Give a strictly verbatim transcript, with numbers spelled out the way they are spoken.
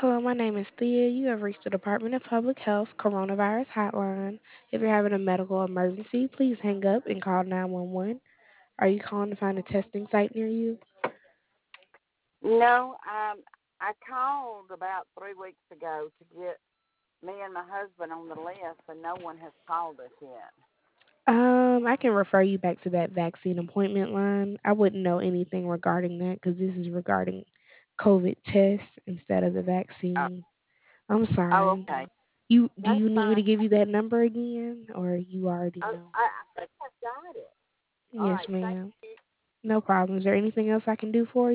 Hello, my name is Thea. You have reached the Department of Public Health Coronavirus Hotline. If you're having a medical emergency, please hang up and call nine one one. Are you calling to find a testing site near you? No, um, I called about three weeks ago to get me and my husband on the list, and no one has called us yet. Um, I can refer you back to that vaccine appointment line. I wouldn't know anything regarding that because this is regarding COVID tests instead of the Oh, vaccine. I'm oh, sorry. okay. You do That's you need me fine. to give you that number again, or you already I, know? I, I think I got it. All Yes, right, thank ma'am. you. No problem. Is there anything else I can do for you?